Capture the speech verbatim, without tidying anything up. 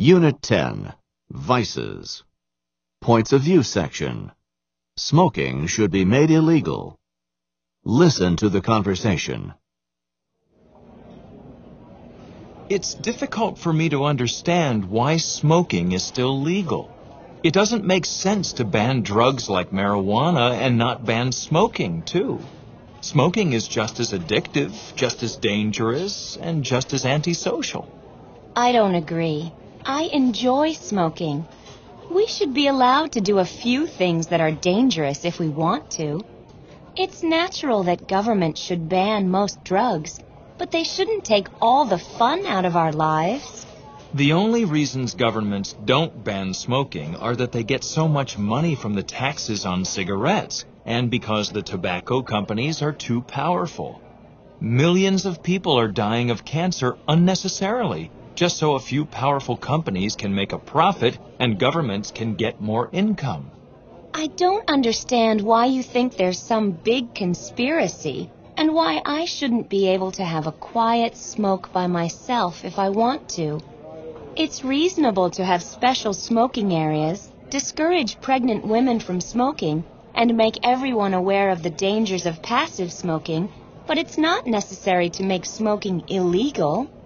Unit ten, Vices. Points of View section. Smoking should be made illegal. Listen to the conversation. It's difficult for me to understand why smoking is still legal. It doesn't make sense to ban drugs like marijuana and not ban smoking, too. Smoking is just as addictive, just as dangerous, and just as antisocial. I don't agree. I enjoy smoking. We should be allowed to do a few things that are dangerous if we want to. It's natural that government should ban most drugs, but they shouldn't take all the fun out of our lives. The only reasons governments don't ban smoking are that they get so much money from the taxes on cigarettes, and because the tobacco companies are too powerful. Millions of people are dying of cancer unnecessarily, just so a few powerful companies can make a profit and governments can get more income. I don't understand why you think there's some big conspiracy, and why I shouldn't be able to have a quiet smoke by myself if I want to. It's reasonable to have special smoking areas, discourage pregnant women from smoking, and make everyone aware of the dangers of passive smoking, but it's not necessary to make smoking illegal.